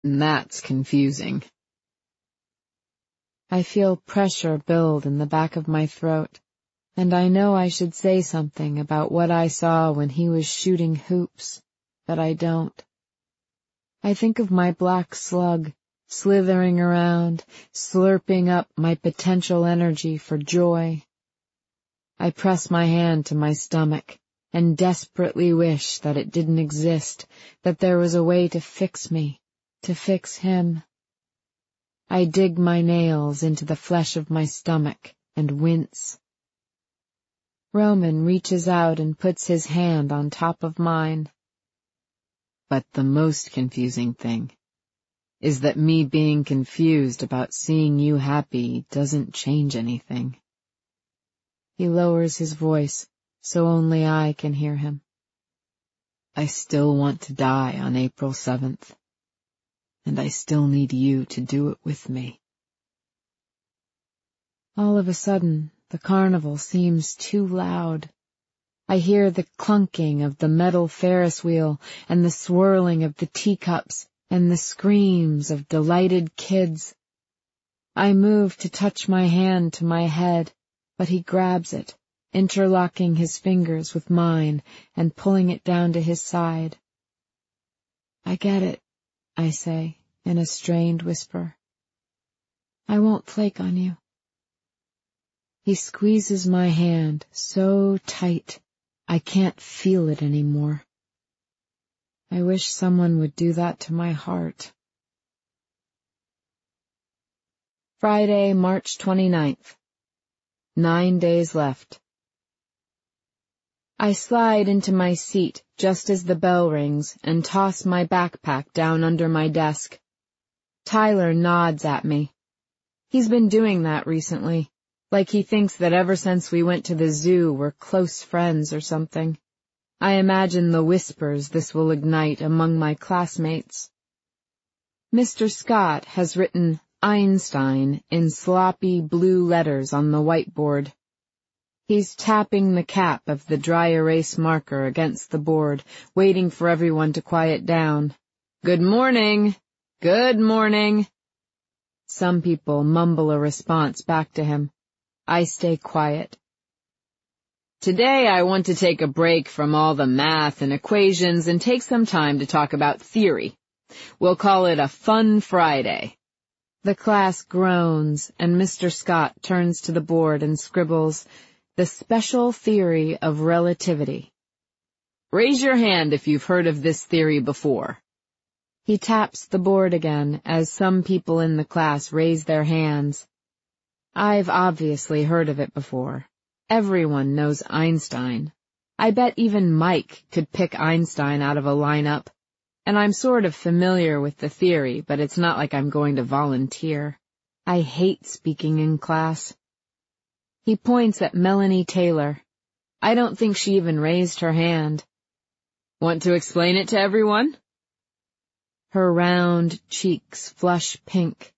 And that's confusing. I feel pressure build in the back of my throat, and I know I should say something about what I saw when he was shooting hoops, but I don't. I think of my black slug, slithering around, slurping up my potential energy for joy. I press my hand to my stomach and desperately wish that it didn't exist, that there was a way to fix me, to fix him. I dig my nails into the flesh of my stomach and wince. Roman reaches out and puts his hand on top of mine. But the most confusing thing is that me being confused about seeing you happy doesn't change anything. He lowers his voice so only I can hear him. I still want to die on April 7th, and I still need you to do it with me. All of a sudden, the carnival seems too loud. I hear the clunking of the metal Ferris wheel and the swirling of the teacups and the screams of delighted kids. I move to touch my hand to my head, but he grabs it, interlocking his fingers with mine and pulling it down to his side. I get it, I say in a strained whisper. I won't flake on you. He squeezes my hand so tight I can't feel it anymore. I wish someone would do that to my heart. Friday, March 29th. 9 days left. I slide into my seat just as the bell rings and toss my backpack down under my desk. Tyler nods at me. He's been doing that recently, like he thinks that ever since we went to the zoo we're close friends or something. I imagine the whispers this will ignite among my classmates. Mr. Scott has written Einstein in sloppy blue letters on the whiteboard. He's tapping the cap of the dry erase marker against the board, waiting for everyone to quiet down. Good morning! Good morning! Some people mumble a response back to him. I stay quiet. Today I want to take a break from all the math and equations and take some time to talk about theory. We'll call it a fun Friday. The class groans, and Mr. Scott turns to the board and scribbles, "The special theory of relativity." Raise your hand if you've heard of this theory before. He taps the board again as some people in the class raise their hands. I've obviously heard of it before. Everyone knows Einstein. I bet even Mike could pick Einstein out of a lineup. And I'm sort of familiar with the theory, but it's not like I'm going to volunteer. I hate speaking in class. He points at Melanie Taylor. I don't think she even raised her hand. Want to explain it to everyone? Her round cheeks flush pink.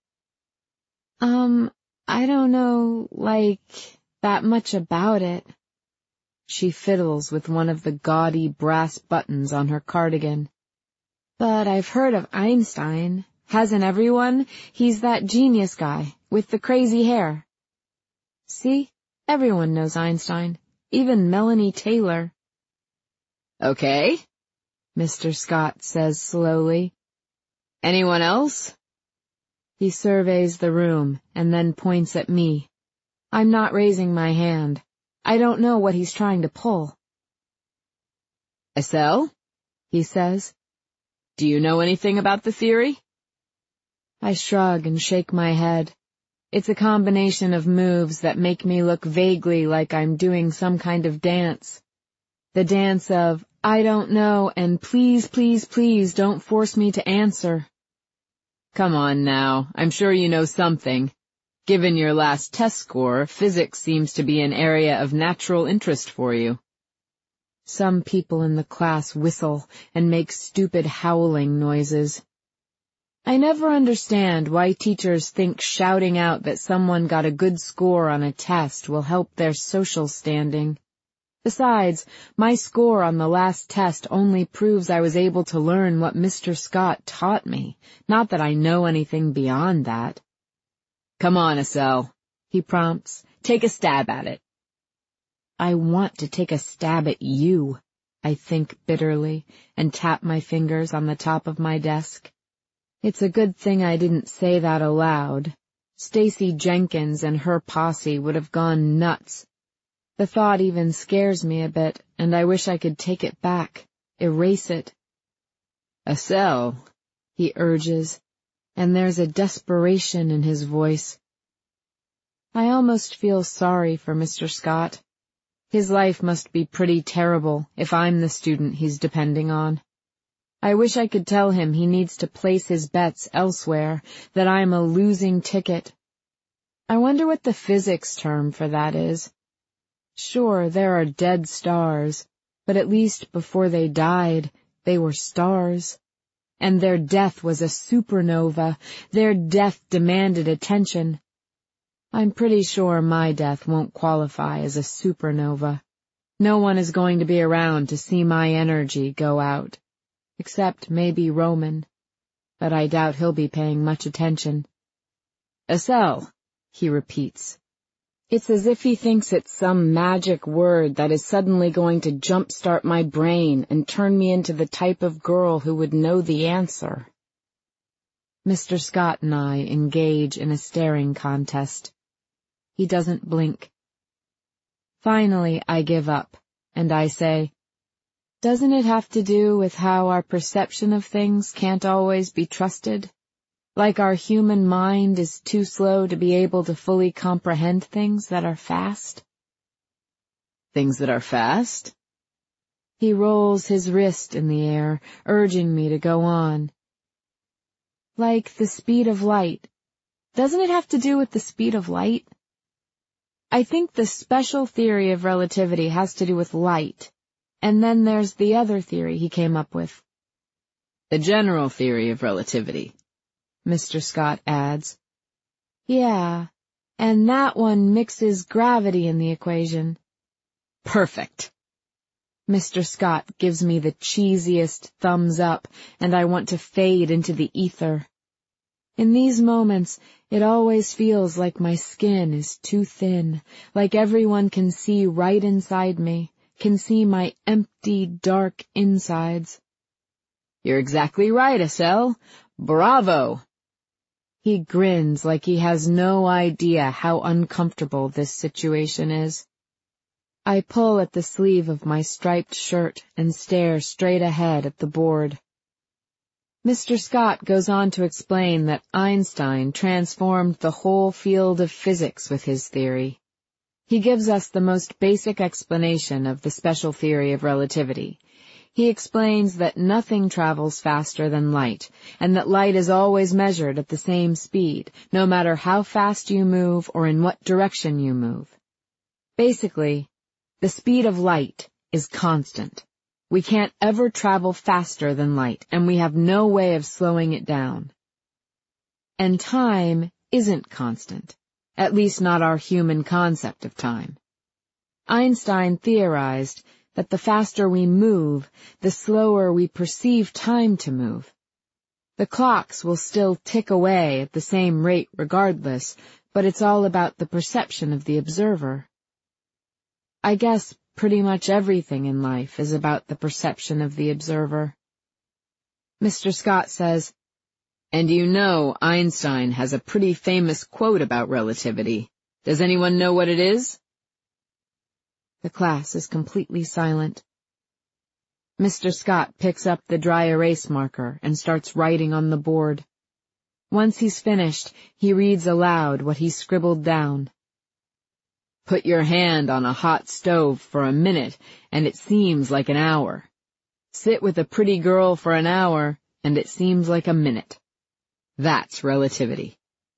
I don't know, that much about it. She fiddles with one of the gaudy brass buttons on her cardigan. But I've heard of Einstein. Hasn't everyone? He's that genius guy, with the crazy hair. See? Everyone knows Einstein. Even Melanie Taylor. Okay, Mr. Scott says slowly. Anyone else? He surveys the room and then points at me. I'm not raising my hand. I don't know what he's trying to pull. Estelle, he says, do you know anything about the theory? I shrug and shake my head. It's a combination of moves that make me look vaguely like I'm doing some kind of dance. The dance of, I don't know, and please, please, please don't force me to answer. Come on now, I'm sure you know something. Given your last test score, physics seems to be an area of natural interest for you. Some people in the class whistle and make stupid howling noises. I never understand why teachers think shouting out that someone got a good score on a test will help their social standing. Besides, my score on the last test only proves I was able to learn what Mr. Scott taught me, not that I know anything beyond that. "Come on, Estelle," he prompts. "Take a stab at it." I want to take a stab at you, I think bitterly, and tap my fingers on the top of my desk. It's a good thing I didn't say that aloud. Stacy Jenkins and her posse would have gone nuts. The thought even scares me a bit, and I wish I could take it back, erase it. "Estelle," he urges, and there's a desperation in his voice. I almost feel sorry for Mr. Scott. His life must be pretty terrible if I'm the student he's depending on. I wish I could tell him he needs to place his bets elsewhere, that I'm a losing ticket. I wonder what the physics term for that is. Sure, there are dead stars, but at least before they died, they were stars. And their death was a supernova. Their death demanded attention. I'm pretty sure my death won't qualify as a supernova. No one is going to be around to see my energy go out. Except maybe Roman. But I doubt he'll be paying much attention. "Estelle," he repeats. It's as if he thinks it's some magic word that is suddenly going to jumpstart my brain and turn me into the type of girl who would know the answer. Mr. Scott and I engage in a staring contest. He doesn't blink. Finally, I give up, and I say, "Doesn't it have to do with how our perception of things can't always be trusted? Like our human mind is too slow to be able to fully comprehend things that are fast?" "Things that are fast?" He rolls his wrist in the air, urging me to go on. "Like the speed of light. Doesn't it have to do with the speed of light? I think the special theory of relativity has to do with light, and then there's the other theory he came up with." "The general theory of relativity," Mr. Scott adds. "Yeah, and that one mixes gravity in the equation." "Perfect." Mr. Scott gives me the cheesiest thumbs up, and I want to fade into the ether. In these moments, it always feels like my skin is too thin, like everyone can see right inside me, can see my empty, dark insides. "You're exactly right, Estelle. Bravo!" He grins like he has no idea how uncomfortable this situation is. I pull at the sleeve of my striped shirt and stare straight ahead at the board. Mr. Scott goes on to explain that Einstein transformed the whole field of physics with his theory. He gives us the most basic explanation of the special theory of relativity. He explains that nothing travels faster than light, and that light is always measured at the same speed, no matter how fast you move or in what direction you move. Basically, the speed of light is constant. We can't ever travel faster than light, and we have no way of slowing it down. And time isn't constant, at least not our human concept of time. Einstein theorized that the faster we move, the slower we perceive time to move. The clocks will still tick away at the same rate regardless, but it's all about the perception of the observer. I guess pretty much everything in life is about the perception of the observer. Mr. Scott says, "And you know Einstein has a pretty famous quote about relativity. Does anyone know what it is?" The class is completely silent. Mr. Scott picks up the dry erase marker and starts writing on the board. Once he's finished, he reads aloud what he scribbled down. "Put your hand on a hot stove for a minute, and it seems like an hour. Sit with a pretty girl for an hour, and it seems like a minute. That's relativity."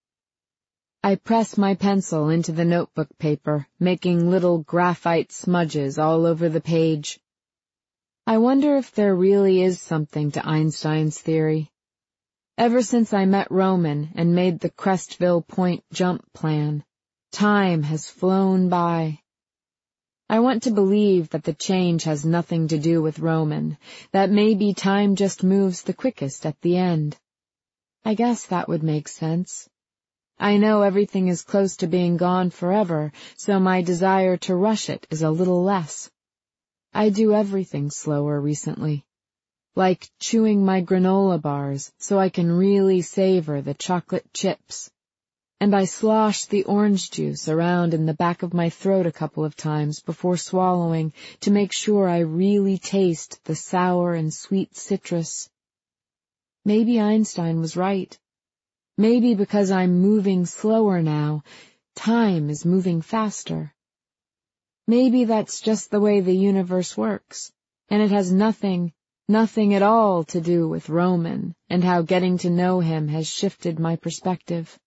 I press my pencil into the notebook paper, making little graphite smudges all over the page. I wonder if there really is something to Einstein's theory. Ever since I met Roman and made the Crestville Point jump plan, time has flown by. I want to believe that the change has nothing to do with Roman, that maybe time just moves the quickest at the end. I guess that would make sense. I know everything is close to being gone forever, so my desire to rush it is a little less. I do everything slower recently, like chewing my granola bars so I can really savor the chocolate chips. And I slosh the orange juice around in the back of my throat a couple of times before swallowing to make sure I really taste the sour and sweet citrus. Maybe Einstein was right. Maybe because I'm moving slower now, time is moving faster. Maybe that's just the way the universe works, and it has nothing at all to do with Roman and how getting to know him has shifted my perspective.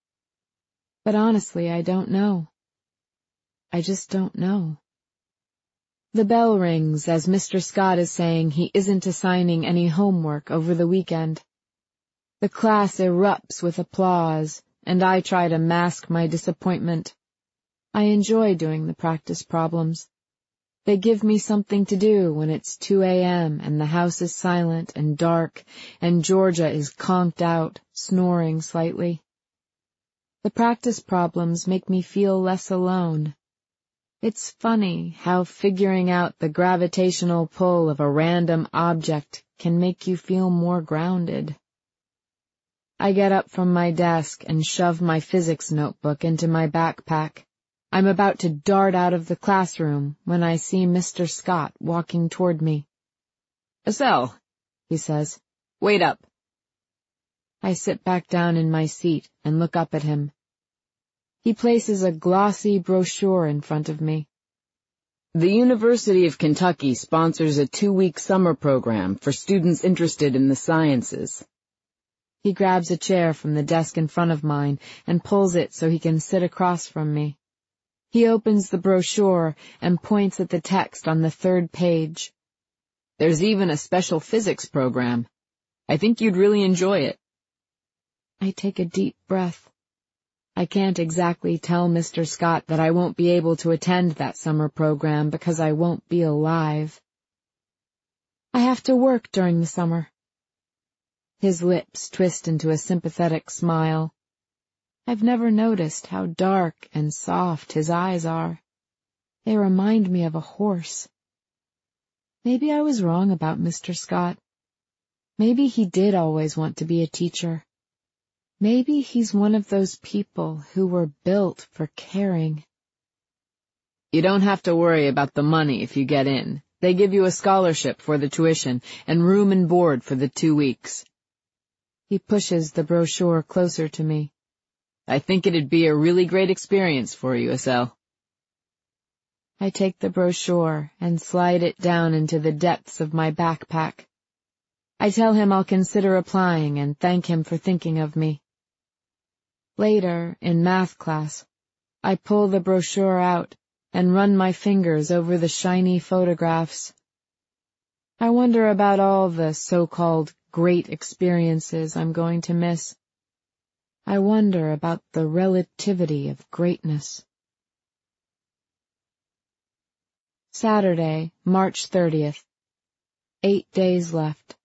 But honestly, I don't know. I just don't know. The bell rings as Mr. Scott is saying he isn't assigning any homework over the weekend. The class erupts with applause, and I try to mask my disappointment. I enjoy doing the practice problems. They give me something to do when it's 2 a.m. and the house is silent and dark and Georgia is conked out, snoring slightly. The practice problems make me feel less alone. It's funny how figuring out the gravitational pull of a random object can make you feel more grounded. I get up from my desk and shove my physics notebook into my backpack. I'm about to dart out of the classroom when I see Mr. Scott walking toward me. "Estelle," he says, "wait up." I sit back down in my seat and look up at him. He places a glossy brochure in front of me. "The University of Kentucky sponsors a 2-week summer program for students interested in the sciences." He grabs a chair from the desk in front of mine and pulls it so he can sit across from me. He opens the brochure and points at the text on the 3rd page. "There's even a special physics program. I think you'd really enjoy it." I take a deep breath. I can't exactly tell Mr. Scott that I won't be able to attend that summer program because I won't be alive. I have to work during the summer. His lips twist into a sympathetic smile. I've never noticed how dark and soft his eyes are. They remind me of a horse. Maybe I was wrong about Mr. Scott. Maybe he did always want to be a teacher. Maybe he's one of those people who were built for caring. "You don't have to worry about the money if you get in. They give you a scholarship for the tuition and room and board for the 2 weeks. He pushes the brochure closer to me. "I think it'd be a really great experience for you, Estelle." I take the brochure and slide it down into the depths of my backpack. I tell him I'll consider applying and thank him for thinking of me. Later, in math class, I pull the brochure out and run my fingers over the shiny photographs. I wonder about all the so-called great experiences I'm going to miss. I wonder about the relativity of greatness. Saturday, March 30th. 8 days left.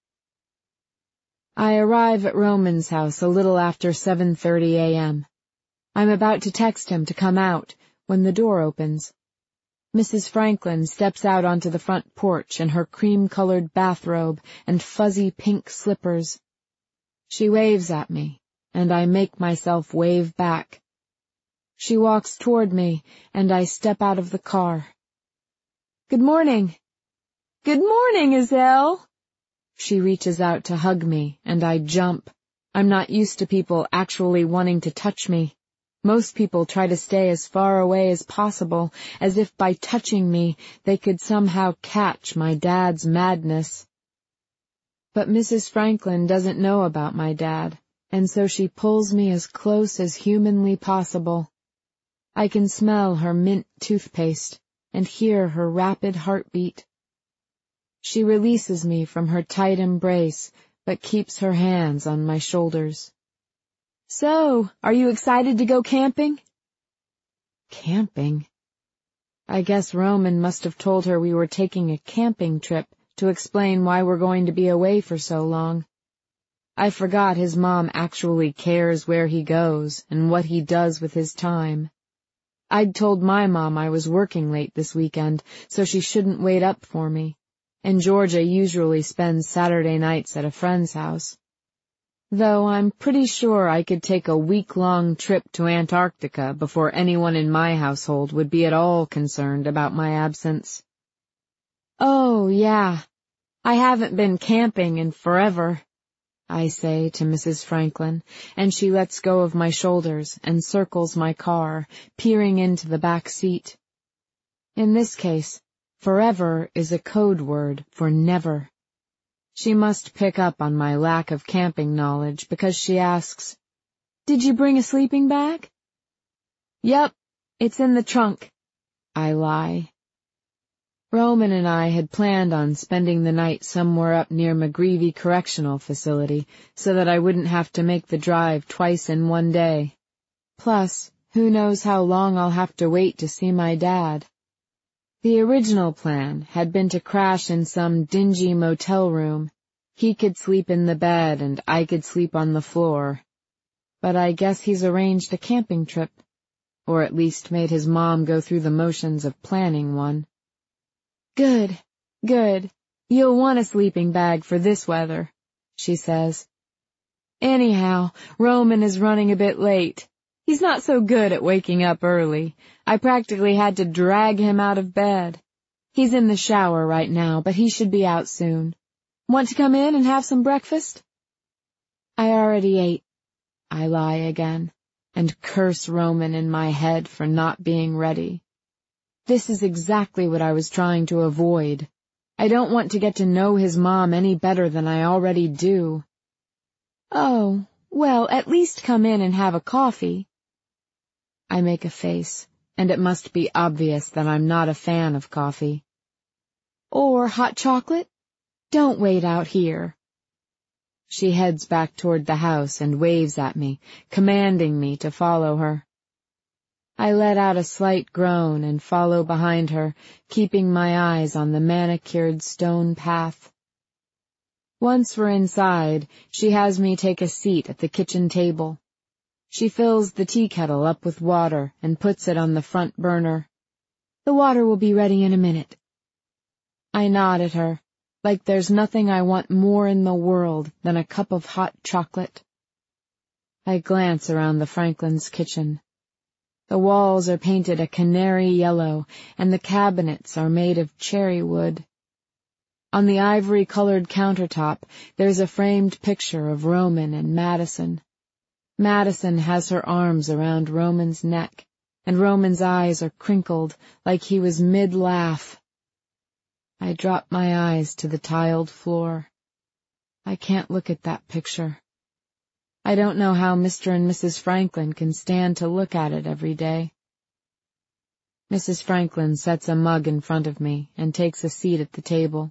I arrive at Roman's house a little after 7:30 a.m. I'm about to text him to come out when the door opens. Mrs. Franklin steps out onto the front porch in her cream-colored bathrobe and fuzzy pink slippers. She waves at me, and I make myself wave back. She walks toward me, and I step out of the car. "Good morning." "Good morning, Estelle." She reaches out to hug me, and I jump. I'm not used to people actually wanting to touch me. Most people try to stay as far away as possible, as if by touching me they could somehow catch my dad's madness. But Mrs. Franklin doesn't know about my dad, and so she pulls me as close as humanly possible. I can smell her mint toothpaste and hear her rapid heartbeat. She releases me from her tight embrace, but keeps her hands on my shoulders. "So, are you excited to go camping?" Camping? I guess Roman must have told her we were taking a camping trip to explain why we're going to be away for so long. I forgot his mom actually cares where he goes and what he does with his time. I'd told my mom I was working late this weekend, so she shouldn't wait up for me, and Georgia usually spends Saturday nights at a friend's house. Though I'm pretty sure I could take a week-long trip to Antarctica before anyone in my household would be at all concerned about my absence. "Oh, yeah, I haven't been camping in forever," I say to Mrs. Franklin, and she lets go of my shoulders and circles my car, peering into the back seat. In this case, forever is a code word for never. She must pick up on my lack of camping knowledge because she asks, "Did you bring a sleeping bag?" "Yep, it's in the trunk," I lie. Roman and I had planned on spending the night somewhere up near McGreevy Correctional Facility so that I wouldn't have to make the drive twice in one day. Plus, who knows how long I'll have to wait to see my dad. The original plan had been to crash in some dingy motel room. He could sleep in the bed and I could sleep on the floor. But I guess he's arranged a camping trip, or at least made his mom go through the motions of planning one. "Good, good. You'll want a sleeping bag for this weather," she says. "Anyhow, Roman is running a bit late. He's not so good at waking up early. I practically had to drag him out of bed. He's in the shower right now, but he should be out soon. Want to come in and have some breakfast?" "I already ate," I lie again, and curse Roman in my head for not being ready. This is exactly what I was trying to avoid. I don't want to get to know his mom any better than I already do. "Oh, well, at least come in and have a coffee." I make a face, and it must be obvious that I'm not a fan of coffee. "Or hot chocolate? Don't wait out here." She heads back toward the house and waves at me, commanding me to follow her. I let out a slight groan and follow behind her, keeping my eyes on the manicured stone path. Once we're inside, she has me take a seat at the kitchen table. She fills the tea kettle up with water and puts it on the front burner. "The water will be ready in a minute." I nod at her, like there's nothing I want more in the world than a cup of hot chocolate. I glance around the Franklins' kitchen. The walls are painted a canary yellow, and the cabinets are made of cherry wood. On the ivory-colored countertop, there's a framed picture of Roman and Madison. Madison has her arms around Roman's neck, and Roman's eyes are crinkled like he was mid-laugh. I drop my eyes to the tiled floor. I can't look at that picture. I don't know how Mr. and Mrs. Franklin can stand to look at it every day. Mrs. Franklin sets a mug in front of me and takes a seat at the table.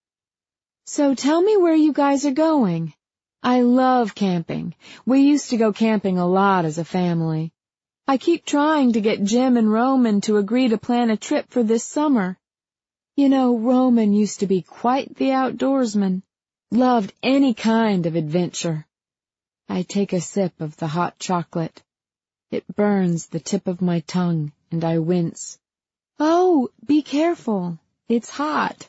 "So tell me where you guys are going. I love camping. We used to go camping a lot as a family. I keep trying to get Jim and Roman to agree to plan a trip for this summer. You know, Roman used to be quite the outdoorsman, loved any kind of adventure." I take a sip of the hot chocolate. It burns the tip of my tongue, and I wince. "Oh, be careful. It's hot."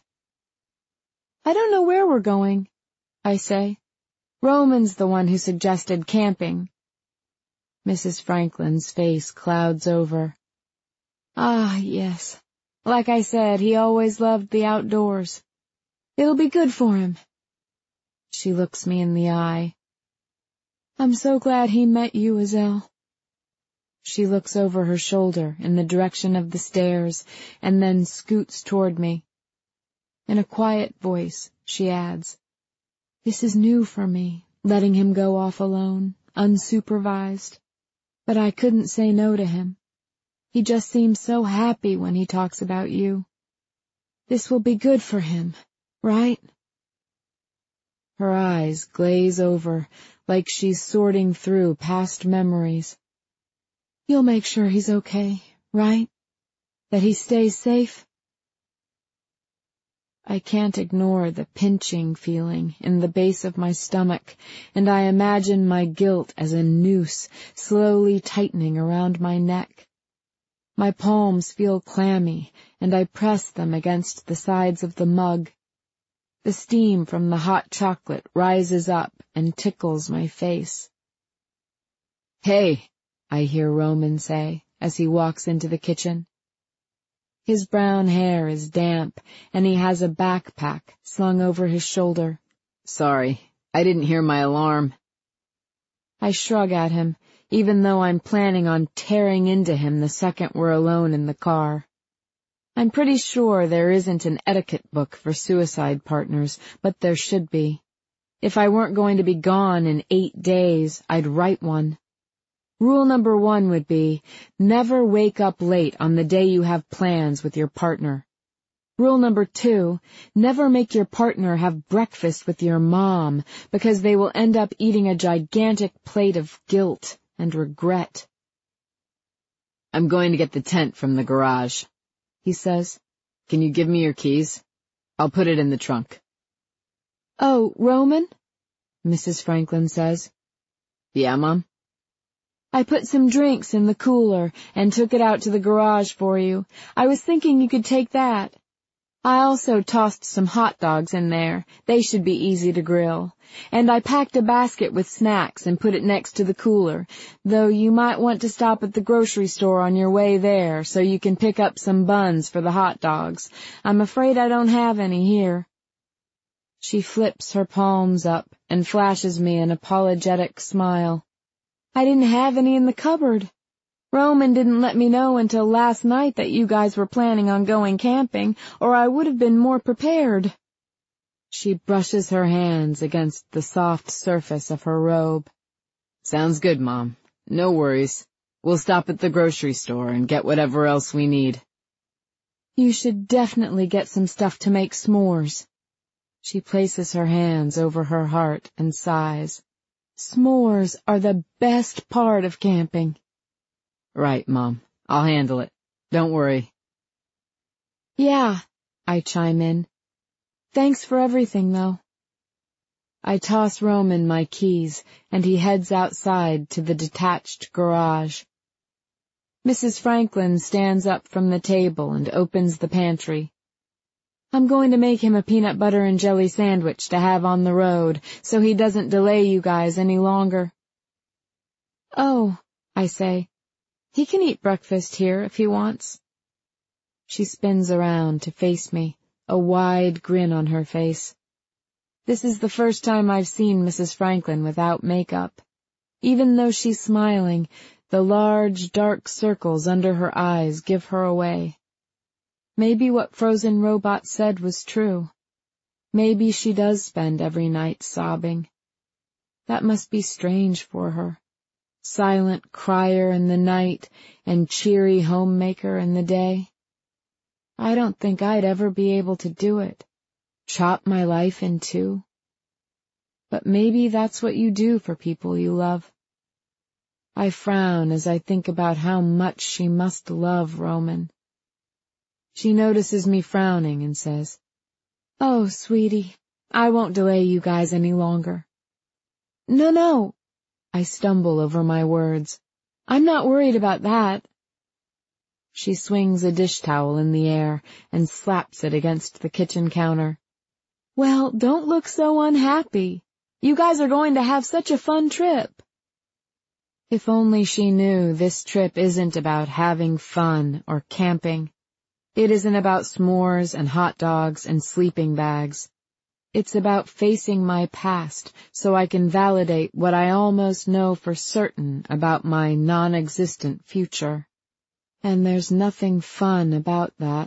"I don't know where we're going," I say. "Roman's the one who suggested camping." Mrs. Franklin's face clouds over. "Ah, yes. Like I said, he always loved the outdoors. It'll be good for him." She looks me in the eye. "I'm so glad he met you, Azelle." She looks over her shoulder in the direction of the stairs and then scoots toward me. In a quiet voice, she adds, "This is new for me, letting him go off alone, unsupervised. But I couldn't say no to him. He just seems so happy when he talks about you. This will be good for him, right?" Her eyes glaze over, like she's sorting through past memories. "You'll make sure he's okay, right? That he stays safe? I can't ignore the pinching feeling in the base of my stomach, and I imagine my guilt as a noose slowly tightening around my neck. My palms feel clammy, and I press them against the sides of the mug. The steam from the hot chocolate rises up and tickles my face. "Hey," I hear Roman say as he walks into the kitchen. His brown hair is damp, and he has a backpack slung over his shoulder. "Sorry, I didn't hear my alarm." I shrug at him, even though I'm planning on tearing into him the second we're alone in the car. I'm pretty sure there isn't an etiquette book for suicide partners, but there should be. If I weren't going to be gone in 8 days, I'd write one. Rule number 1 would be, never wake up late on the day you have plans with your partner. Rule number 2, never make your partner have breakfast with your mom, because they will end up eating a gigantic plate of guilt and regret. "I'm going to get the tent from the garage," he says. "Can you give me your keys? I'll put it in the trunk." "Oh, Roman?" Mrs. Franklin says. "Yeah, Mom?" "I put some drinks in the cooler and took it out to the garage for you. I was thinking you could take that. I also tossed some hot dogs in there. They should be easy to grill. And I packed a basket with snacks and put it next to the cooler, though you might want to stop at the grocery store on your way there so you can pick up some buns for the hot dogs. I'm afraid I don't have any here." She flips her palms up and flashes me an apologetic smile. "I didn't have any in the cupboard. Roman didn't let me know until last night that you guys were planning on going camping, or I would have been more prepared." She brushes her hands against the soft surface of her robe. "Sounds good, Mom. No worries. We'll stop at the grocery store and get whatever else we need." "You should definitely get some stuff to make s'mores." She places her hands over her heart and sighs. "S'mores are the best part of camping." "Right, Mom. I'll handle it. Don't worry." "Yeah," I chime in. "Thanks for everything, though." I toss Roman my keys, and he heads outside to the detached garage. Mrs. Franklin stands up from the table and opens the pantry. "I'm going to make him a peanut butter and jelly sandwich to have on the road, so he doesn't delay you guys any longer." "Oh," I say, "he can eat breakfast here if he wants." She spins around to face me, a wide grin on her face. This is the first time I've seen Mrs. Franklin without makeup. Even though she's smiling, the large, dark circles under her eyes give her away. Maybe what Frozen Robot said was true. Maybe she does spend every night sobbing. That must be strange for her. Silent crier in the night and cheery homemaker in the day. I don't think I'd ever be able to do it. Chop my life in two. But maybe that's what you do for people you love. I frown as I think about how much she must love Roman. She notices me frowning and says, "Oh, sweetie, I won't delay you guys any longer." No. I stumble over my words. "I'm not worried about that." She swings a dish towel in the air and slaps it against the kitchen counter. "Well, don't look so unhappy. You guys are going to have such a fun trip." If only she knew this trip isn't about having fun or camping. It isn't about s'mores and hot dogs and sleeping bags. It's about facing my past so I can validate what I almost know for certain about my non-existent future. And there's nothing fun about that.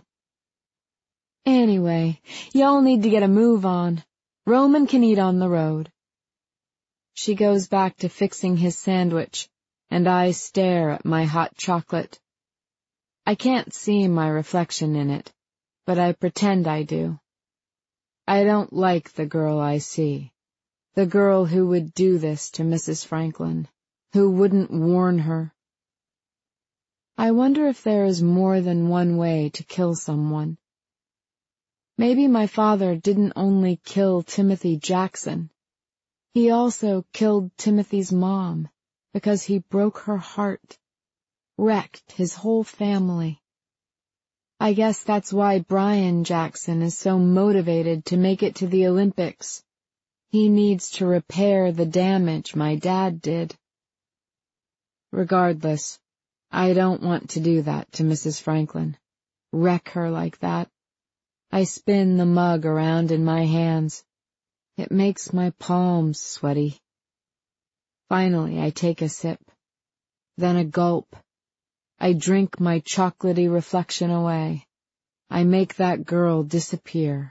Anyway, y'all need to get a move on. Roman can eat on the road. She goes back to fixing his sandwich, and I stare at my hot chocolate. I can't see my reflection in it, but I pretend I do. I don't like the girl I see, the girl who would do this to Mrs. Franklin, who wouldn't warn her. I wonder if there is more than one way to kill someone. Maybe my father didn't only kill Timothy Jackson. He also killed Timothy's mom because he broke her heart, wrecked his whole family. I guess that's why Brian Jackson is so motivated to make it to the Olympics. He needs to repair the damage my dad did. Regardless, I don't want to do that to Mrs. Franklin. Wreck her like that. I spin the mug around in my hands. It makes my palms sweaty. Finally, I take a sip. Then a gulp. I drink my chocolatey reflection away. I make that girl disappear.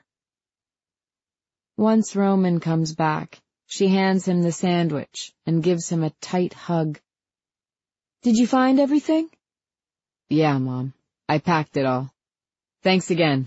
Once Roman comes back, she hands him the sandwich and gives him a tight hug. Did you find everything? Yeah, Mom. I packed it all. Thanks again.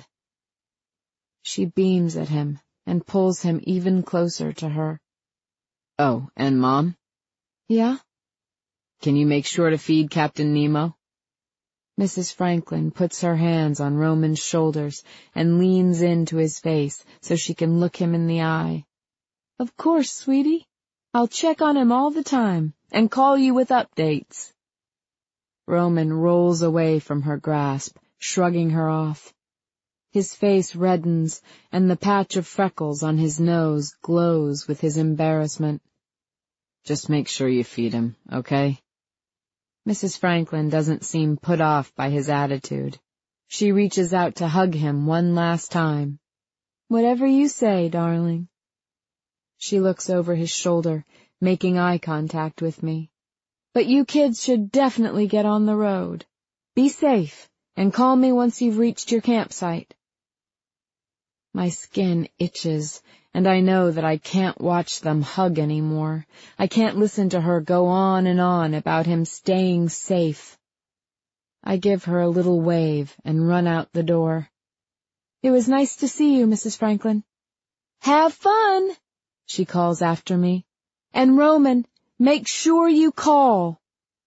She beams at him and pulls him even closer to her. Oh, and Mom? Yeah? Can you make sure to feed Captain Nemo? Mrs. Franklin puts her hands on Roman's shoulders and leans into his face so she can look him in the eye. Of course, sweetie. I'll check on him all the time and call you with updates. Roman rolls away from her grasp, shrugging her off. His face reddens, and the patch of freckles on his nose glows with his embarrassment. Just make sure you feed him, okay? Mrs. Franklin doesn't seem put off by his attitude. She reaches out to hug him one last time. Whatever you say, darling. She looks over his shoulder, making eye contact with me. But you kids should definitely get on the road. Be safe, and call me once you've reached your campsite. My skin itches, and I know that I can't watch them hug anymore. I can't listen to her go on and on about him staying safe. I give her a little wave and run out the door. It was nice to see you, Mrs. Franklin. Have fun, she calls after me. And Roman, make sure you call.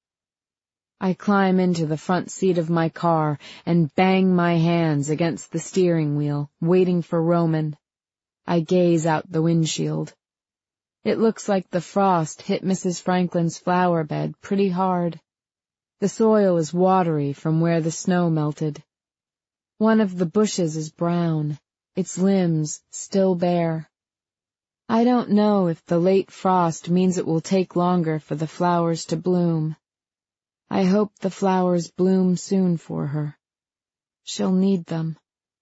I climb into the front seat of my car and bang my hands against the steering wheel, waiting for Roman. I gaze out the windshield. It looks like the frost hit Mrs. Franklin's flower bed pretty hard. The soil is watery from where the snow melted. One of the bushes is brown, its limbs still bare. I don't know if the late frost means it will take longer for the flowers to bloom. I hope the flowers bloom soon for her. She'll need them.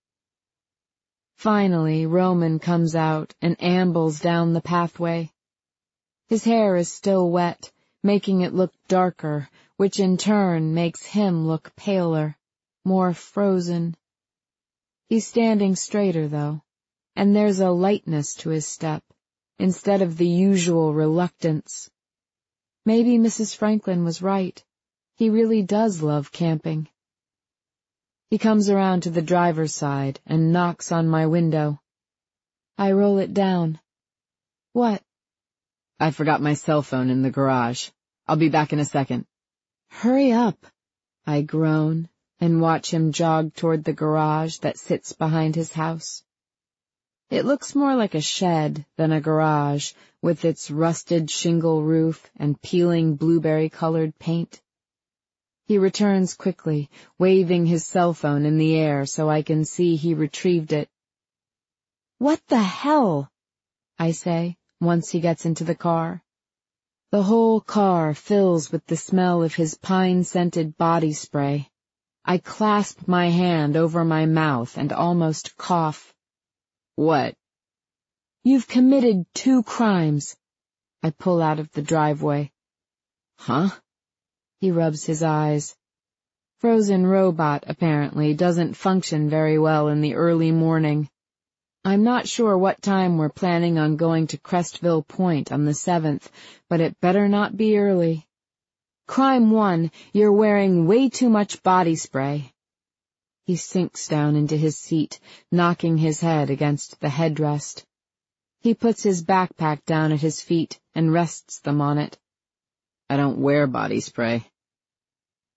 Finally, Roman comes out and ambles down the pathway. His hair is still wet, making it look darker, which in turn makes him look paler, more frozen. He's standing straighter, though, and there's a lightness to his step, instead of the usual reluctance. Maybe Mrs. Franklin was right. He really does love camping. He comes around to the driver's side and knocks on my window. I roll it down. What? I forgot my cell phone in the garage. I'll be back in a second. Hurry up, I groan and watch him jog toward the garage that sits behind his house. It looks more like a shed than a garage, with its rusted shingle roof and peeling blueberry-colored paint. He returns quickly, waving his cell phone in the air so I can see he retrieved it. What the hell? I say, once he gets into the car. The whole car fills with the smell of his pine-scented body spray. I clasp my hand over my mouth and almost cough. What? You've committed 2 crimes. I pull out of the driveway. Huh? He rubs his eyes. Frozen robot, apparently, doesn't function very well in the early morning. I'm not sure what time we're planning on going to Crestville Point on the 7th, but it better not be early. Crime 1, you're wearing way too much body spray. He sinks down into his seat, knocking his head against the headrest. He puts his backpack down at his feet and rests them on it. I don't wear body spray.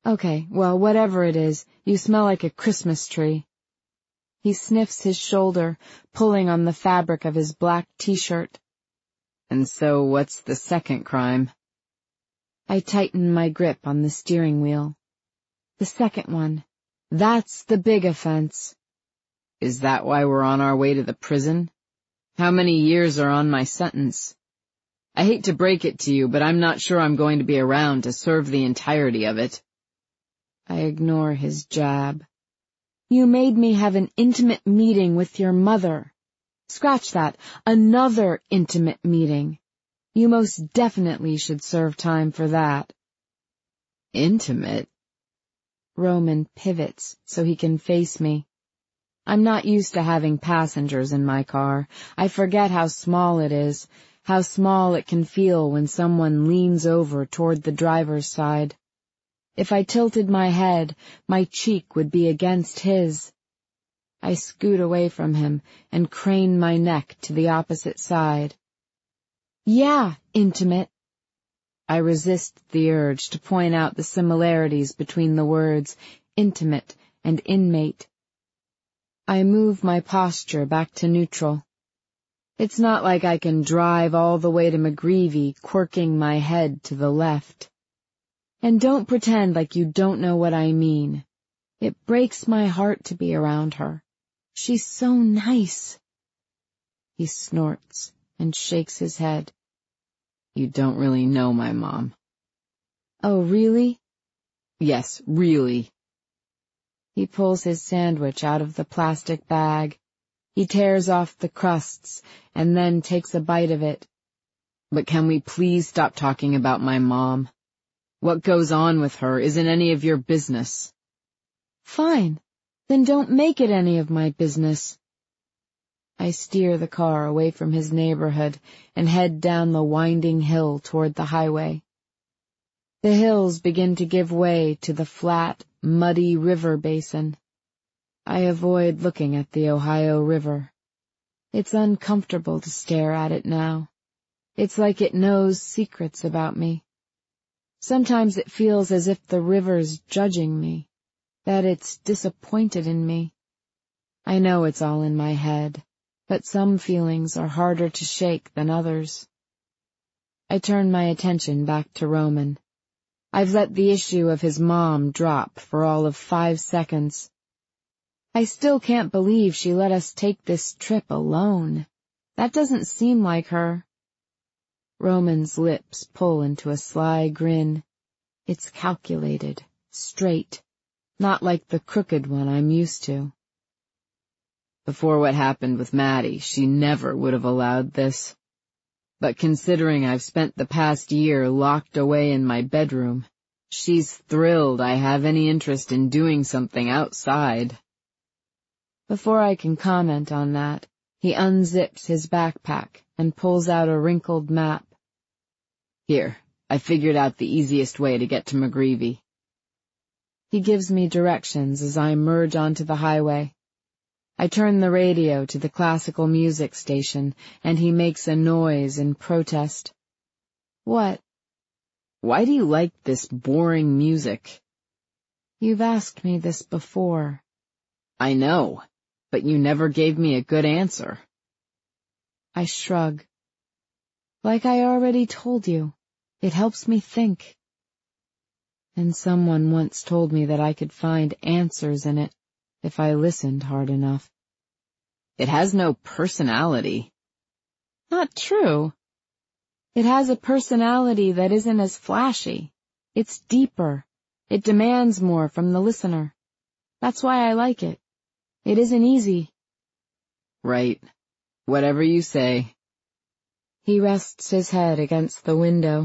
Okay, well, whatever it is, you smell like a Christmas tree. He sniffs his shoulder, pulling on the fabric of his black t-shirt. And so what's the second crime? I tighten my grip on the steering wheel. The second one. That's the big offense. Is that why we're on our way to the prison? How many years are on my sentence? I hate to break it to you, but I'm not sure I'm going to be around to serve the entirety of it. I ignore his jab. You made me have an intimate meeting with your mother. Scratch that. Another intimate meeting. You most definitely should serve time for that. Intimate? Roman pivots so he can face me. I'm not used to having passengers in my car. I forget how small it is, how small it can feel when someone leans over toward the driver's side. If I tilted my head, my cheek would be against his. I scoot away from him and crane my neck to the opposite side. Yeah, intimate. I resist the urge to point out the similarities between the words intimate and inmate. I move my posture back to neutral. It's not like I can drive all the way to McGreevy, quirking my head to the left. And don't pretend like you don't know what I mean. It breaks my heart to be around her. She's so nice. He snorts and shakes his head. You don't really know my mom. Oh, really? Yes, really. He pulls his sandwich out of the plastic bag. He tears off the crusts and then takes a bite of it. But can we please stop talking about my mom? What goes on with her isn't any of your business. Fine. Then don't make it any of my business. I steer the car away from his neighborhood and head down the winding hill toward the highway. The hills begin to give way to the flat, muddy river basin. I avoid looking at the Ohio River. It's uncomfortable to stare at it now. It's like it knows secrets about me. Sometimes it feels as if the river's judging me, that it's disappointed in me. I know it's all in my head, but some feelings are harder to shake than others. I turn my attention back to Roman. I've let the issue of his mom drop for all of 5 seconds. I still can't believe she let us take this trip alone. That doesn't seem like her. Roman's lips pull into a sly grin. It's calculated, straight, not like the crooked one I'm used to. Before what happened with Maddie, she never would have allowed this. But considering I've spent the past year locked away in my bedroom, she's thrilled I have any interest in doing something outside. Before I can comment on that, he unzips his backpack and pulls out a wrinkled map. Here, I figured out the easiest way to get to McGreevy. He gives me directions as I merge onto the highway. I turn the radio to the classical music station, and he makes a noise in protest. What? Why do you like this boring music? You've asked me this before. I know, but you never gave me a good answer. I shrug. Like I already told you, it helps me think. And someone once told me that I could find answers in it if I listened hard enough. It has no personality. Not true. It has a personality that isn't as flashy. It's deeper. It demands more from the listener. That's why I like it. It isn't easy. Right. Whatever you say. He rests his head against the window.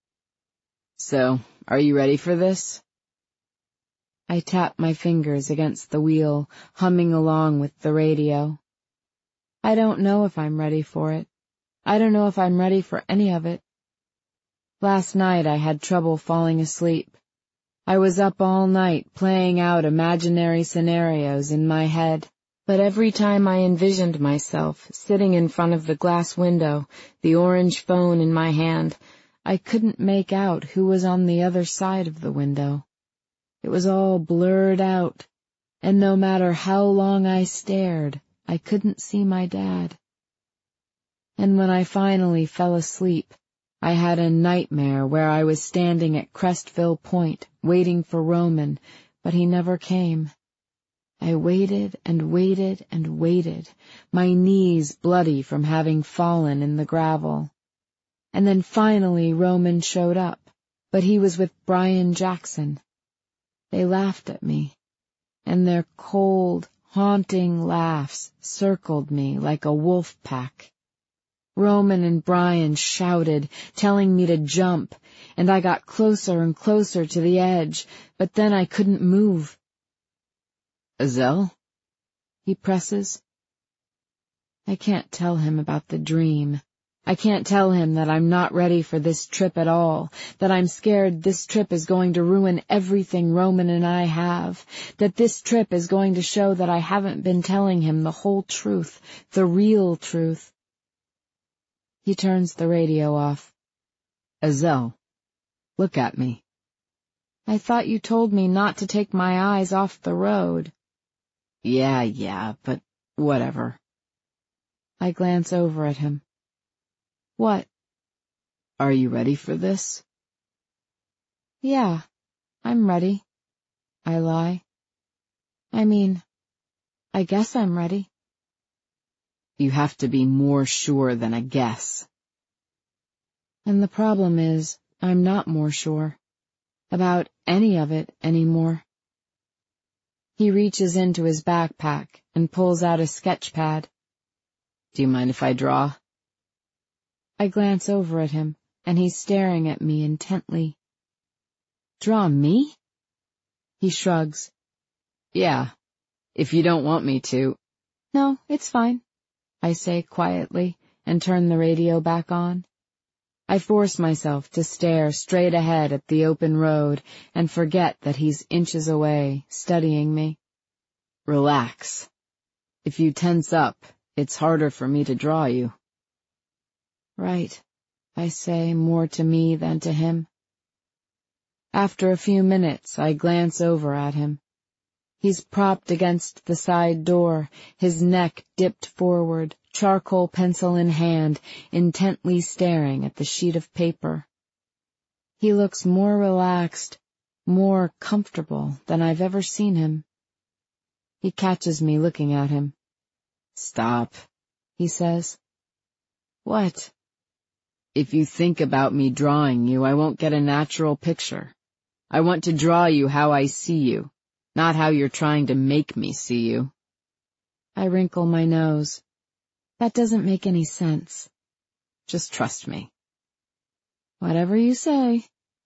So, are you ready for this? I tap my fingers against the wheel, humming along with the radio. I don't know if I'm ready for it. I don't know if I'm ready for any of it. Last night I had trouble falling asleep. I was up all night playing out imaginary scenarios in my head, but every time I envisioned myself sitting in front of the glass window, the orange phone in my hand, I couldn't make out who was on the other side of the window. It was all blurred out, and no matter how long I stared, I couldn't see my dad. And when I finally fell asleep, I had a nightmare where I was standing at Crestville Point, waiting for Roman, but he never came. I waited and waited and waited, my knees bloody from having fallen in the gravel. And then finally Roman showed up, but he was with Brian Jackson. They laughed at me, and their cold, haunting laughs circled me like a wolf pack. Roman and Brian shouted, telling me to jump, and I got closer and closer to the edge, but then I couldn't move. Ezell? He presses. I can't tell him about the dream. I can't tell him that I'm not ready for this trip at all, that I'm scared this trip is going to ruin everything Roman and I have, that this trip is going to show that I haven't been telling him the whole truth, the real truth. He turns the radio off. Ezell, look at me. I thought you told me not to take my eyes off the road. Yeah, but whatever. I glance over at him. What? Are you ready for this? Yeah, I'm ready. I lie. I mean, I guess I'm ready. You have to be more sure than a guess. And the problem is, I'm not more sure about any of it anymore. He reaches into his backpack and pulls out a sketch pad. Do you mind if I draw? I glance over at him, and he's staring at me intently. Draw me? He shrugs. Yeah, if you don't want me to. No, it's fine, I say quietly, and turn the radio back on. I force myself to stare straight ahead at the open road and forget that he's inches away, studying me. Relax. If you tense up, it's harder for me to draw you. Right, I say, more to me than to him. After a few minutes, I glance over at him. He's propped against the side door, his neck dipped forward, charcoal pencil in hand, intently staring at the sheet of paper. He looks more relaxed, more comfortable than I've ever seen him. He catches me looking at him. Stop, he says. What? If you think about me drawing you, I won't get a natural picture. I want to draw you how I see you, not how you're trying to make me see you. I wrinkle my nose. That doesn't make any sense. Just trust me. Whatever you say.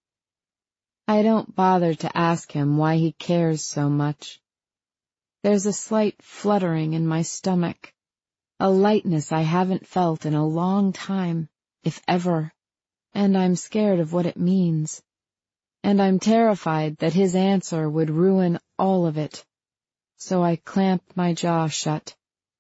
I don't bother to ask him why he cares so much. There's a slight fluttering in my stomach, a lightness I haven't felt in a long time, if ever, and I'm scared of what it means. And I'm terrified that his answer would ruin all of it. So I clamp my jaw shut.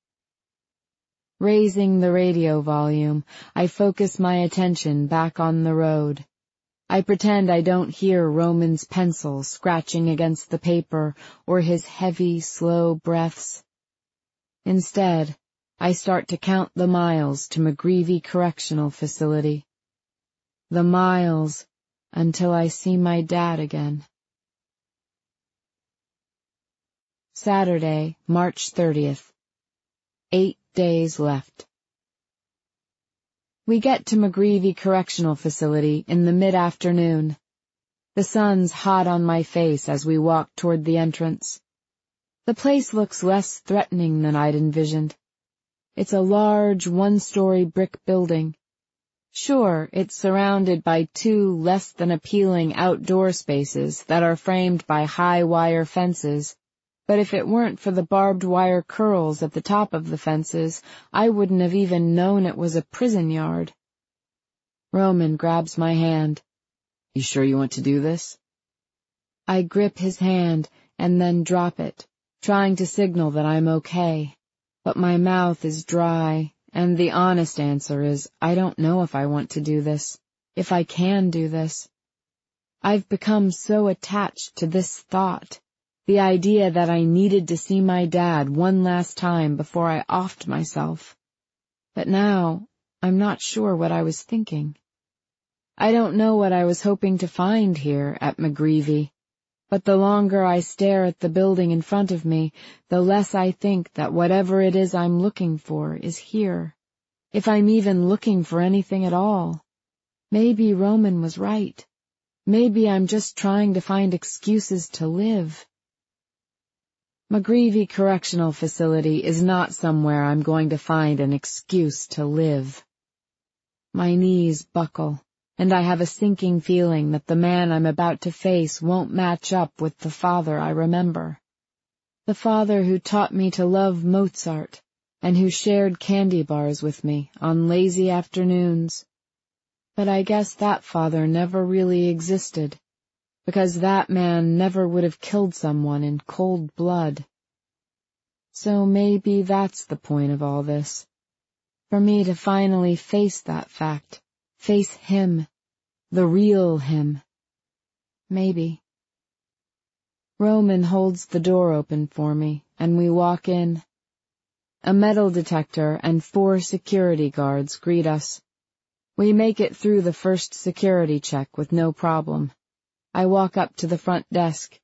Raising the radio volume, I focus my attention back on the road. I pretend I don't hear Roman's pencil scratching against the paper or his heavy, slow breaths. Instead, I start to count the miles to McGreevy Correctional Facility. The miles until I see my dad again. Saturday, March 30th. 8 days left. We get to McGreevy Correctional Facility in the mid-afternoon. The sun's hot on my face as we walk toward the entrance. The place looks less threatening than I'd envisioned. It's a large, one-story brick building. Sure, it's surrounded by 2 less than appealing outdoor spaces that are framed by high wire fences, but if it weren't for the barbed wire curls at the top of the fences, I wouldn't have even known it was a prison yard. Roman grabs my hand. You sure you want to do this? I grip his hand and then drop it, trying to signal that I'm okay. But my mouth is dry, and the honest answer is I don't know if I want to do this, if I can do this. I've become so attached to this thought, the idea that I needed to see my dad one last time before I offed myself. But now, I'm not sure what I was thinking. I don't know what I was hoping to find here at McGreevy, but the longer I stare at the building in front of me, the less I think that whatever it is I'm looking for is here, if I'm even looking for anything at all. Maybe Roman was right. Maybe I'm just trying to find excuses to live. McGreevy Correctional Facility is not somewhere I'm going to find an excuse to live. My knees buckle, and I have a sinking feeling that the man I'm about to face won't match up with the father I remember. The father who taught me to love Mozart, and who shared candy bars with me on lazy afternoons. But I guess that father never really existed, because that man never would have killed someone in cold blood. So maybe that's the point of all this, for me to finally face that fact, face him, the real him. Maybe. Roman holds the door open for me, and we walk in. A metal detector and 4 security guards greet us. We make it through the first security check with no problem. I walk up to the front desk.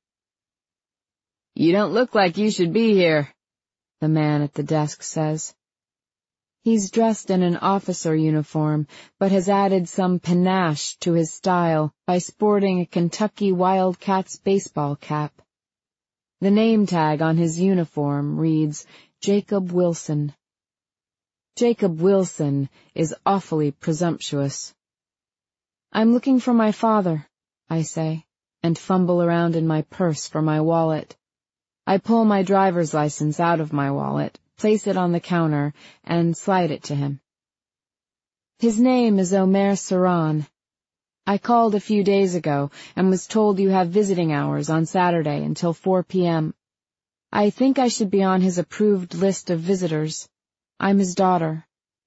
"You don't look like you should be here," the man at the desk says. He's dressed in an officer uniform, but has added some panache to his style by sporting a Kentucky Wildcats baseball cap. The name tag on his uniform reads Jacob Wilson. Jacob Wilson is awfully presumptuous. "I'm looking for my father," I say, and fumble around in my purse for my wallet. I pull my driver's license out of my wallet, place it on the counter, and slide it to him. "His name is Omer Saran. I called a few days ago and was told you have visiting hours on Saturday until 4 p.m. I think I should be on his approved list of visitors. I'm his daughter."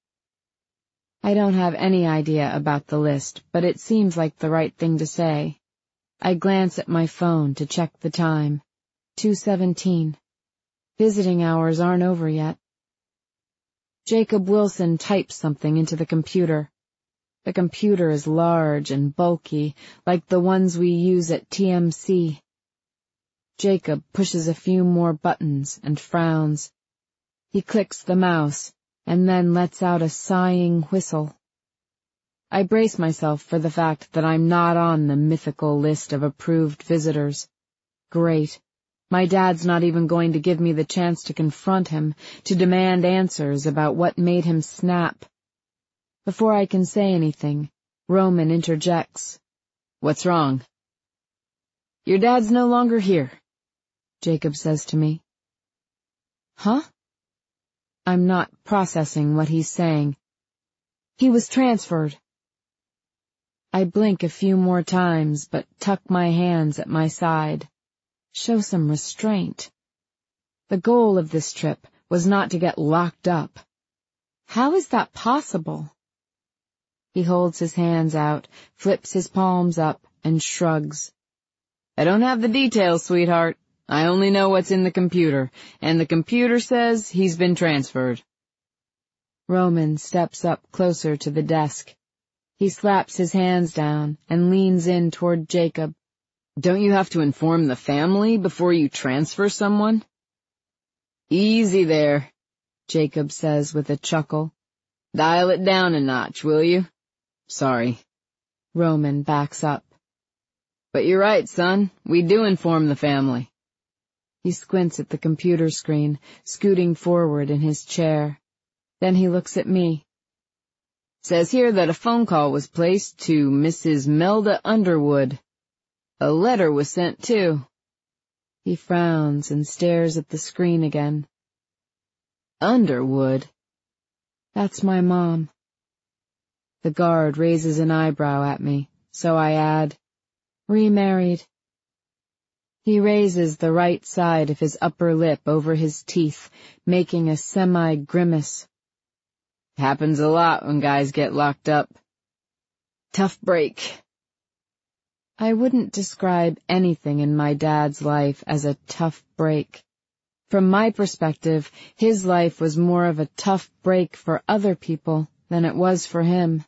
I don't have any idea about the list, but it seems like the right thing to say. I glance at my phone to check the time. 2:17. Visiting hours aren't over yet. Jacob Wilson types something into the computer. The computer is large and bulky, like the ones we use at TMC. Jacob pushes a few more buttons and frowns. He clicks the mouse, and then lets out a sighing whistle. I brace myself for the fact that I'm not on the mythical list of approved visitors. Great. My dad's not even going to give me the chance to confront him, to demand answers about what made him snap. Before I can say anything, Roman interjects. "What's wrong?" "Your dad's no longer here," Jacob says to me. "Huh?" I'm not processing what he's saying. "He was transferred." I blink a few more times, but tuck my hands at my side. Show some restraint. The goal of this trip was not to get locked up. How is that possible? He holds his hands out, flips his palms up, and shrugs. "I don't have the details, sweetheart. I only know what's in the computer, and the computer says he's been transferred." Roman steps up closer to the desk. He slaps his hands down and leans in toward Jacob. "Don't you have to inform the family before you transfer someone?" "Easy there," Jacob says with a chuckle. "Dial it down a notch, will you?" "Sorry." Roman backs up. "But you're right, son. We do inform the family." He squints at the computer screen, scooting forward in his chair. Then he looks at me. "Says here that a phone call was placed to Mrs. Melda Underwood. A letter was sent, too." He frowns and stares at the screen again. "Underwood?" "That's my mom." The guard raises an eyebrow at me, so I add, "Remarried." He raises the right side of his upper lip over his teeth, making a semi-grimace. "Happens a lot when guys get locked up. Tough break." I wouldn't describe anything in my dad's life as a tough break. From my perspective, his life was more of a tough break for other people than it was for him.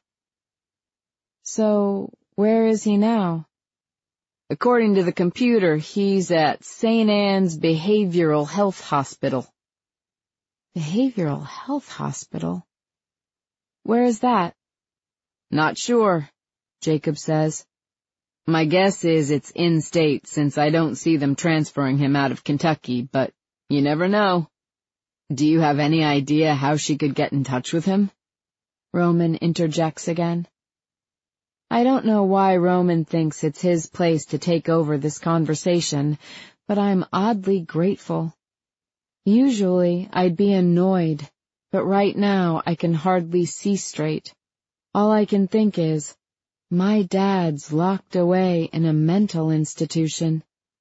So, where is he now? According to the computer, he's at St. Anne's Behavioral Health Hospital. Behavioral Health Hospital? Where is that? Not sure, Jacob says. My guess is it's in-state since I don't see them transferring him out of Kentucky, but you never know. Do you have any idea how she could get in touch with him? Roman interjects again. I don't know why Roman thinks it's his place to take over this conversation, but I'm oddly grateful. Usually I'd be annoyed, but right now I can hardly see straight. All I can think is, my dad's locked away in a mental institution.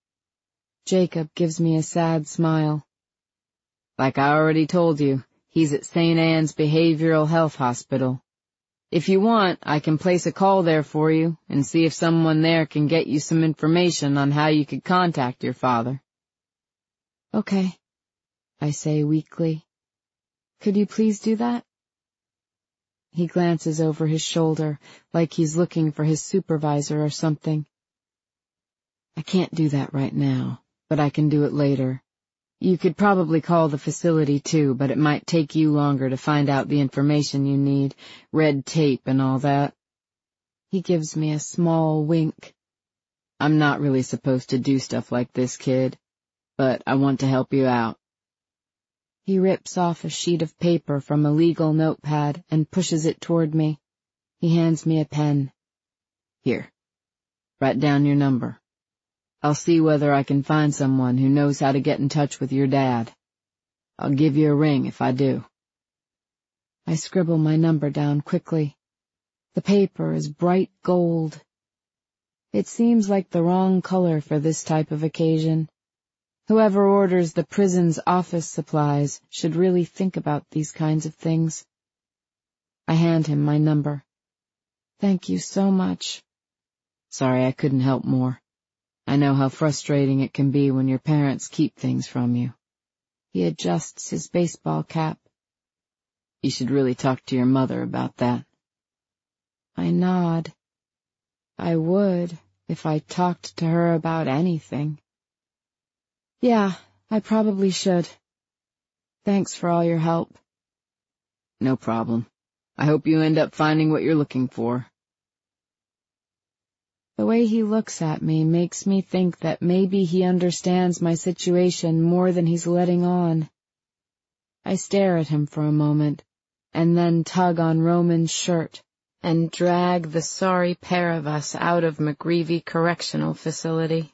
Jacob gives me a sad smile. Like I already told you, he's at St. Anne's Behavioral Health Hospital. If you want, I can place a call there for you and see if someone there can get you some information on how you could contact your father. Okay, I say weakly. Could you please do that? He glances over his shoulder like he's looking for his supervisor or something. I can't do that right now, but I can do it later. You could probably call the facility too, but it might take you longer to find out the information you need, red tape and all that. He gives me a small wink. I'm not really supposed to do stuff like this, kid, but I want to help you out. He rips off a sheet of paper from a legal notepad and pushes it toward me. He hands me a pen. Here, write down your number. I'll see whether I can find someone who knows how to get in touch with your dad. I'll give you a ring if I do. I scribble my number down quickly. The paper is bright gold. It seems like the wrong color for this type of occasion. Whoever orders the prison's office supplies should really think about these kinds of things. I hand him my number. Thank you so much. Sorry I couldn't help more. I know how frustrating it can be when your parents keep things from you. He adjusts his baseball cap. You should really talk to your mother about that. I nod. I would if I talked to her about anything. Yeah, I probably should. Thanks for all your help. No problem. I hope you end up finding what you're looking for. The way he looks at me makes me think that maybe he understands my situation more than he's letting on. I stare at him for a moment, and then tug on Roman's shirt and drag the sorry pair of us out of McGreevy Correctional Facility.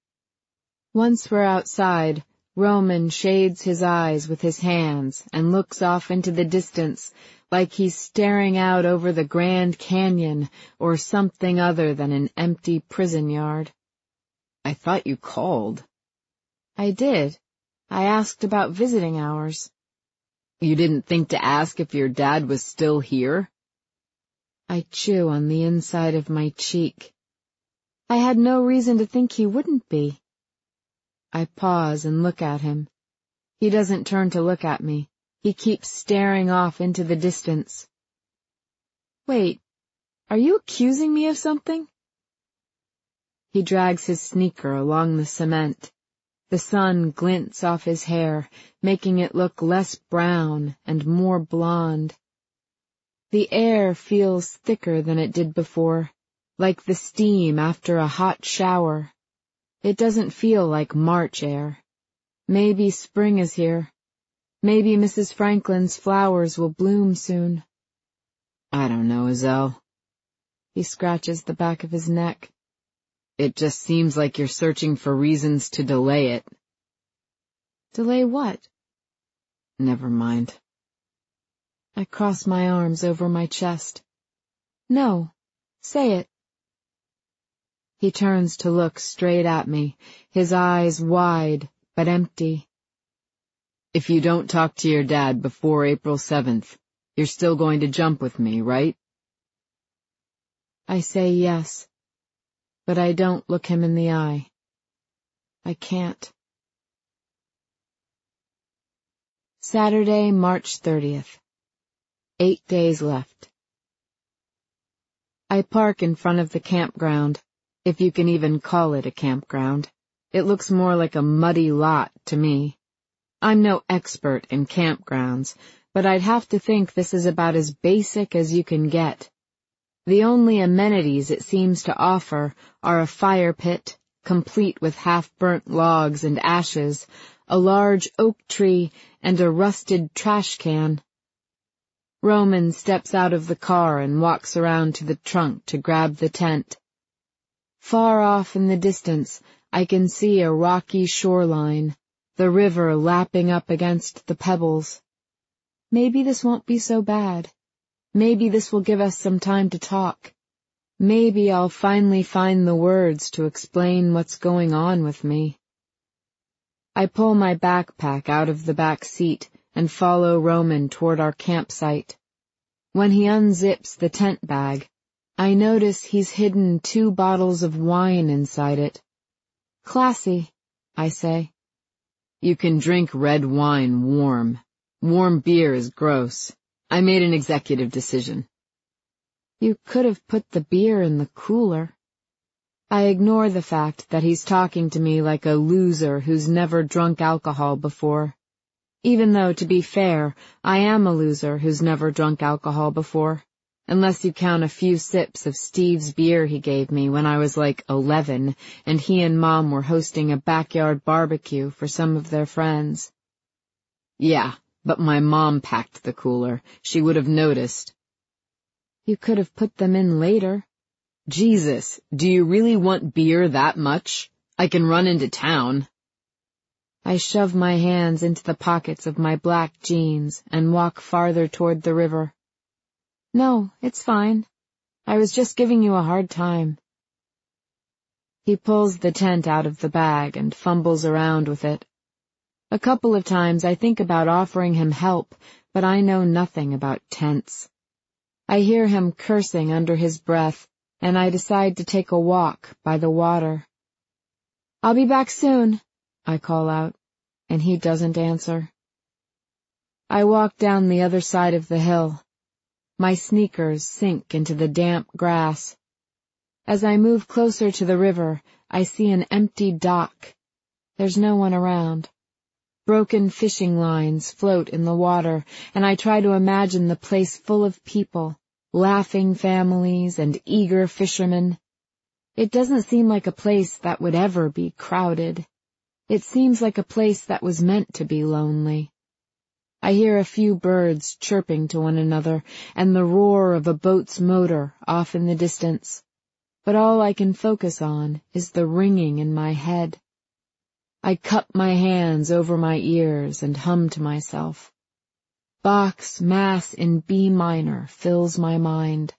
Once we're outside, Roman shades his eyes with his hands and looks off into the distance like he's staring out over the Grand Canyon or something other than an empty prison yard. I thought you called. I did. I asked about visiting hours. You didn't think to ask if your dad was still here? I chew on the inside of my cheek. I had no reason to think he wouldn't be. I pause and look at him. He doesn't turn to look at me. He keeps staring off into the distance. Wait, are you accusing me of something? He drags his sneaker along the cement. The sun glints off his hair, making it look less brown and more blonde. The air feels thicker than it did before, like the steam after a hot shower. It doesn't feel like March air. Maybe spring is here. Maybe Mrs. Franklin's flowers will bloom soon. I don't know, Ezell. He scratches the back of his neck. It just seems like you're searching for reasons to delay it. Delay what? Never mind. I cross my arms over my chest. No, say it. He turns to look straight at me, his eyes wide but empty. If you don't talk to your dad before April 7th, you're still going to jump with me, right? I say yes. but I don't look him in the eye. I can't. Saturday, March 30th. 8 days left. I park in front of the campground, if you can even call it a campground. It looks more like a muddy lot to me. I'm no expert in campgrounds, but I'd have to think this is about as basic as you can get. The only amenities it seems to offer are a fire pit, complete with half-burnt logs and ashes, a large oak tree, and a rusted trash can. Roman steps out of the car and walks around to the trunk to grab the tent. Far off in the distance, I can see a rocky shoreline, the river lapping up against the pebbles. Maybe this won't be so bad. Maybe this will give us some time to talk. Maybe I'll finally find the words to explain what's going on with me. I pull my backpack out of the back seat and follow Roman toward our campsite. When he unzips the tent bag, I notice he's hidden 2 bottles of wine inside it. Classy, I say. You can drink red wine warm. Warm beer is gross. I made an executive decision. You could have put the beer in the cooler. I ignore the fact that he's talking to me like a loser who's never drunk alcohol before. Even though, to be fair, I am a loser who's never drunk alcohol before, unless you count a few sips of Steve's beer he gave me when I was like 11 and he and Mom were hosting a backyard barbecue for some of their friends. Yeah, but my mom packed the cooler. She would have noticed. You could have put them in later. Jesus, do you really want beer that much? I can run into town. I shove my hands into the pockets of my black jeans and walk farther toward the river. No, it's fine. I was just giving you a hard time. He pulls the tent out of the bag and fumbles around with it. A couple of times I think about offering him help, but I know nothing about tents. I hear him cursing under his breath, and I decide to take a walk by the water. I'll be back soon, I call out, and he doesn't answer. I walk down the other side of the hill. My sneakers sink into the damp grass. As I move closer to the river, I see an empty dock. There's no one around. Broken fishing lines float in the water, and I try to imagine the place full of people, laughing families and eager fishermen. It doesn't seem like a place that would ever be crowded. It seems like a place that was meant to be lonely. I hear a few birds chirping to one another and the roar of a boat's motor off in the distance, but all I can focus on is the ringing in my head. I cup my hands over my ears and hum to myself. Bach's Mass in B minor fills my mind.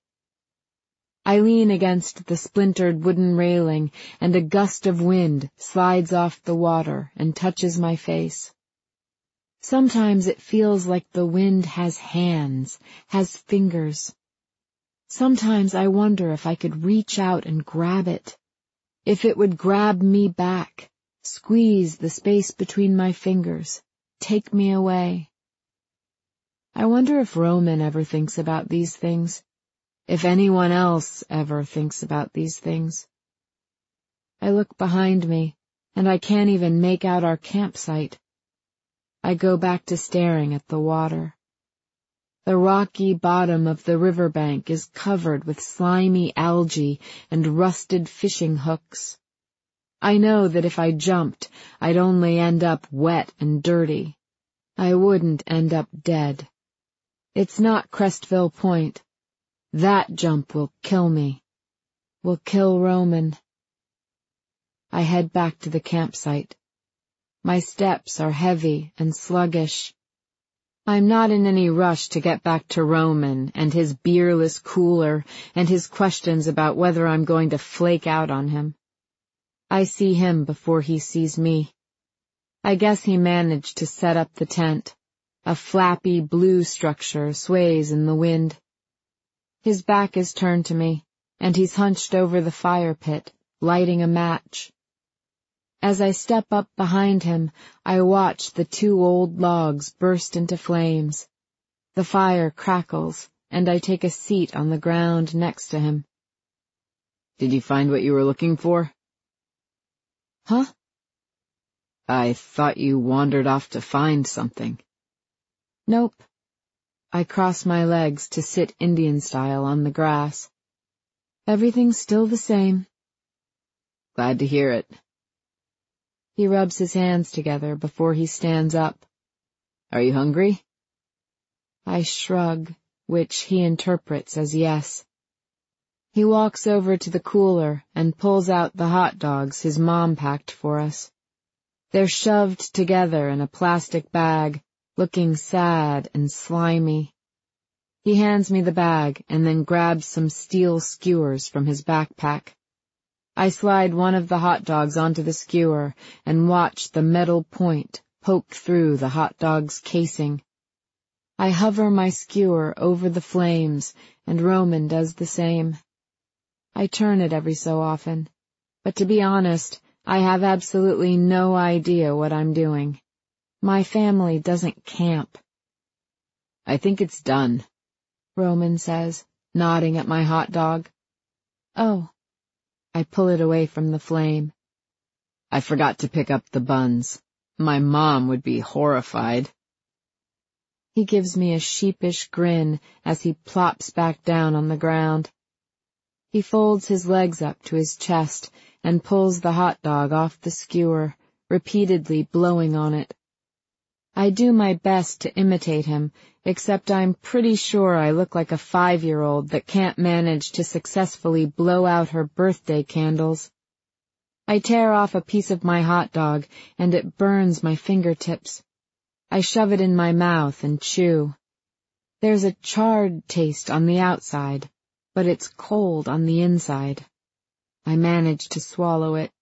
I lean against the splintered wooden railing, and a gust of wind slides off the water and touches my face. Sometimes it feels like the wind has hands, has fingers. Sometimes I wonder if I could reach out and grab it, if it would grab me back, squeeze the space between my fingers, take me away. I wonder if Roman ever thinks about these things, if anyone else ever thinks about these things. I look behind me, and I can't even make out our campsite. I go back to staring at the water. The rocky bottom of the riverbank is covered with slimy algae and rusted fishing hooks. I know that if I jumped, I'd only end up wet and dirty. I wouldn't end up dead. It's not Crestville Point. That jump will kill me. Will kill Roman. I head back to the campsite. My steps are heavy and sluggish. I'm not in any rush to get back to Roman and his beerless cooler and his questions about whether I'm going to flake out on him. I see him before he sees me. I guess he managed to set up the tent. A flappy blue structure sways in the wind. His back is turned to me, and he's hunched over the fire pit, lighting a match. As I step up behind him, I watch the 2 old logs burst into flames. The fire crackles, and I take a seat on the ground next to him. Did you find what you were looking for? Huh? I thought you wandered off to find something. Nope. I cross my legs to sit Indian style on the grass. Everything's still the same. Glad to hear it. He rubs his hands together before he stands up. Are you hungry? I shrug, which he interprets as yes. He walks over to the cooler and pulls out the hot dogs his mom packed for us. They're shoved together in a plastic bag, looking sad and slimy. He hands me the bag and then grabs some steel skewers from his backpack. I slide one of the hot dogs onto the skewer and watch the metal point poke through the hot dog's casing. I hover my skewer over the flames, and Roman does the same. I turn it every so often, but to be honest, I have absolutely no idea what I'm doing. My family doesn't camp. I think it's done, Roman says, nodding at my hot dog. Oh. I pull it away from the flame. I forgot to pick up the buns. My mom would be horrified. He gives me a sheepish grin as he plops back down on the ground. He folds his legs up to his chest and pulls the hot dog off the skewer, repeatedly blowing on it. I do my best to imitate him, except I'm pretty sure I look like a 5-year-old that can't manage to successfully blow out her birthday candles. I tear off a piece of my hot dog, and it burns my fingertips. I shove it in my mouth and chew. There's a charred taste on the outside, but it's cold on the inside. I manage to swallow it.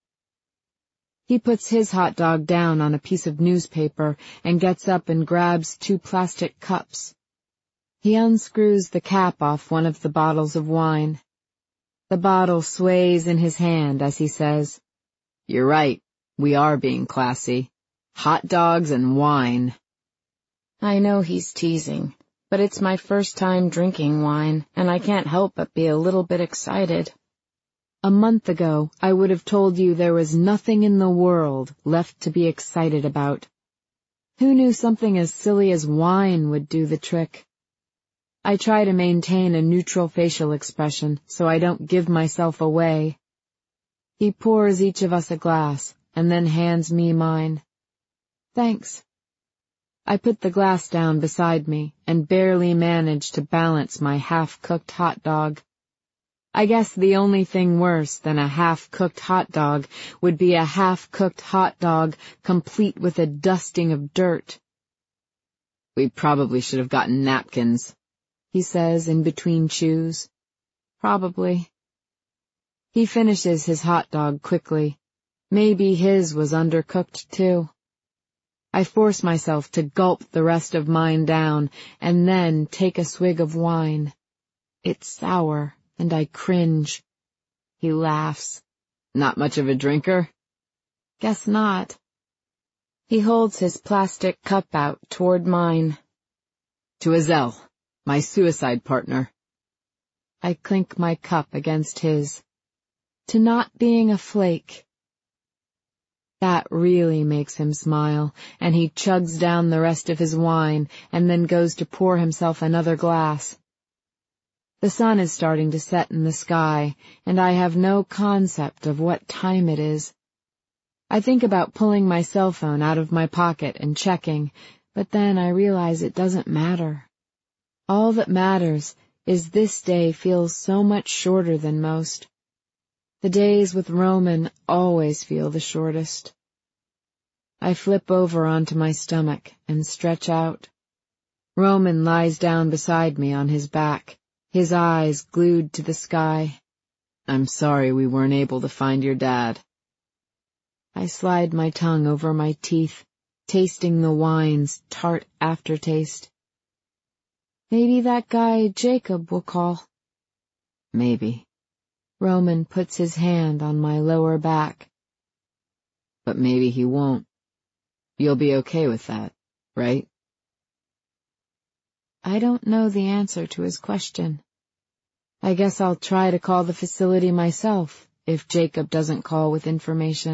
He puts his hot dog down on a piece of newspaper and gets up and grabs 2 plastic cups. He unscrews the cap off one of the bottles of wine. The bottle sways in his hand as he says, "You're right, we are being classy. Hot dogs and wine." I know he's teasing, but it's my first time drinking wine, and I can't help but be a little bit excited. A month ago, I would have told you there was nothing in the world left to be excited about. Who knew something as silly as wine would do the trick? I try to maintain a neutral facial expression so I don't give myself away. He pours each of us a glass and then hands me mine. Thanks. I put the glass down beside me and barely manage to balance my half-cooked hot dog. I guess the only thing worse than a half-cooked hot dog would be a half-cooked hot dog complete with a dusting of dirt. We probably should have gotten napkins, he says in between chews. Probably. He finishes his hot dog quickly. Maybe his was undercooked too. I force myself to gulp the rest of mine down and then take a swig of wine. It's sour, and I cringe. He laughs. Not much of a drinker? Guess not. He holds his plastic cup out toward mine. To Azelle, my suicide partner. I clink my cup against his. To not being a flake. That really makes him smile, and he chugs down the rest of his wine and then goes to pour himself another glass. The sun is starting to set in the sky, and I have no concept of what time it is. I think about pulling my cell phone out of my pocket and checking, but then I realize it doesn't matter. All that matters is this day feels so much shorter than most. The days with Roman always feel the shortest. I flip over onto my stomach and stretch out. Roman lies down beside me on his back, his eyes glued to the sky. I'm sorry we weren't able to find your dad. I slide my tongue over my teeth, tasting the wine's tart aftertaste. Maybe that guy Jacob will call. Maybe. Roman puts his hand on my lower back. But maybe he won't. You'll be okay with that, right? I don't know the answer to his question. I guess I'll try to call the facility myself if Jacob doesn't call with information.